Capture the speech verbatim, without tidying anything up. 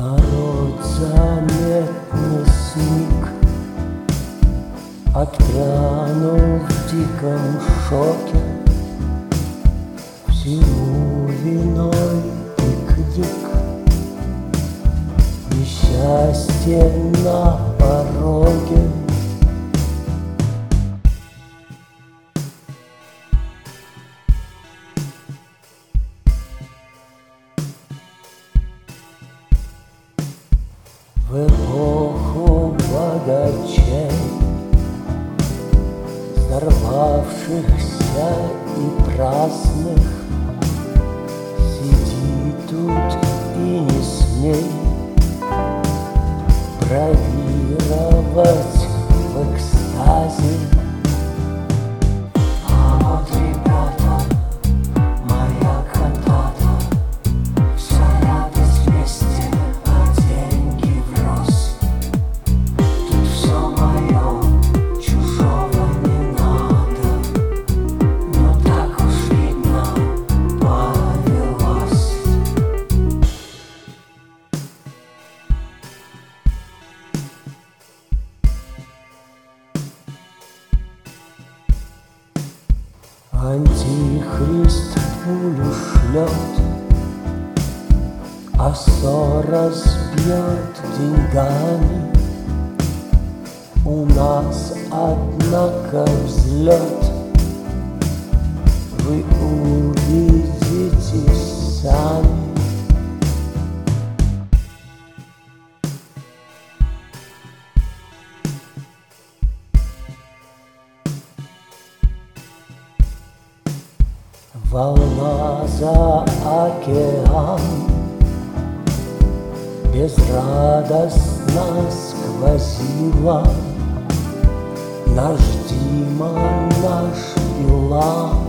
Народ заметно сник, отпрянул в диком шоке. Всему виной пикник, несчастье на пороге. В эпоху богачей, взорвавшихся и праздных, сиди тут и не смей бравировать в экстазе. А вот, ребята, моя кантата, вся радость вместе, а деньги врозь. Тут все мое, чужого не надо, но так уж видно повелось. Антихрист пулю шлет, а ссора сбьет деньгами. У нас, однако, взлет, вы увидите сами. Волна за океан безрадостно сквозила, наш Дима, наш Билан